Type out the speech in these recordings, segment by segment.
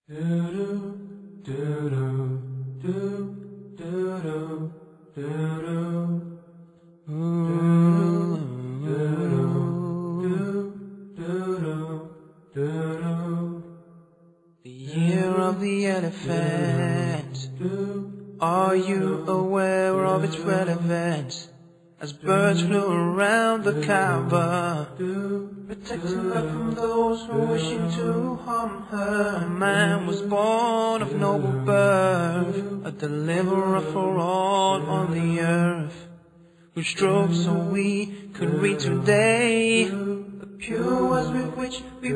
The year of the elephant. Are you aware of its relevance? As birds flew around the Kaaba, protecting her from those who were wishing to harm her. A man was born of noble birth, a deliverer for all on the earth, who strove so we could read today the pure words with which we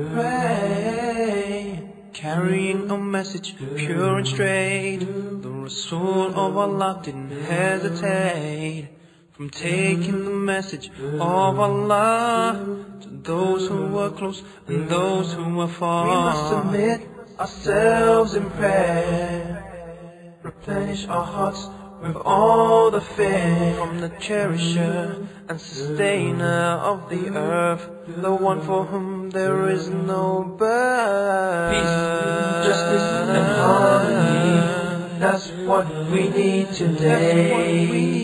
pray, carrying a message pure and straight. The Rasul of Allah didn't hesitate from taking the message of Allah to those who were close and those who were far. We must submit ourselves in prayer, replenish our hearts with all the faith from the cherisher and sustainer of the earth, the one for whom there is no birth. Peace, justice and harmony, that's what we need today.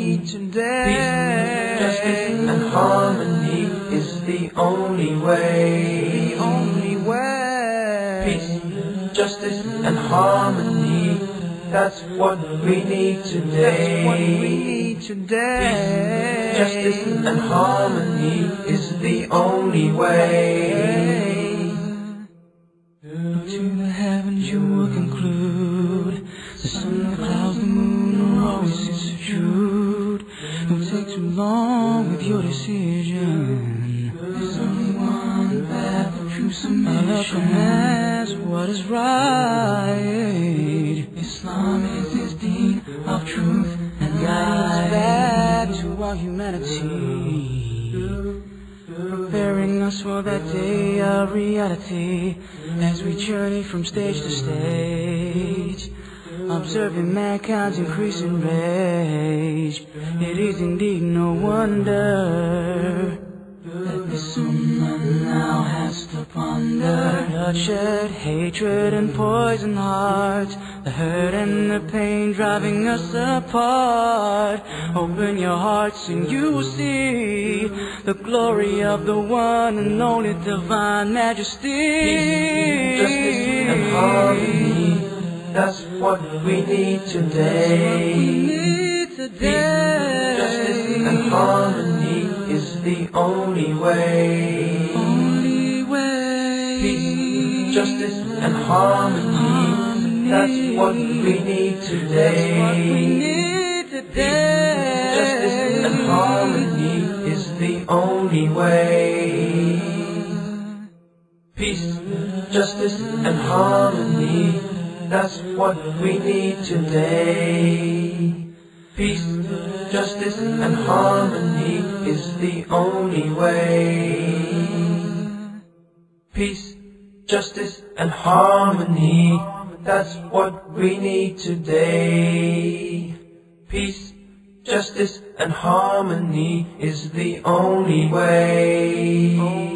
Peace, justice and harmony is the only way. Peace, justice and harmony, that's what we need today. Peace, justice and harmony is the only way. Look to the heavens, you will conclude. The sun, the clouds, the moon are always subdued. Don't take too long with your decision. There's only one path of true submission. Allah commands what is right. Islam is His deen of truth and guides back to our humanity, preparing us for that day of reality as we journey from stage to stage, observing mankind's increasing rage. It is indeed no wonder that this ummah now has to ponder bloodshed, hatred and poison hearts, the hurt and the pain driving us apart. Open your hearts and you will see the glory of the one and only divine majesty. Peace, justice and harmony, that's what we need today. Peace, justice and harmony is the only way. Peace, justice and harmony, that's what we need today. Peace, justice and harmony is the only way. Peace, justice and harmony, that's what we need today. Peace, justice and harmony is the only way. Peace, justice and harmony, that's what we need today. Peace, justice and harmony is the only way.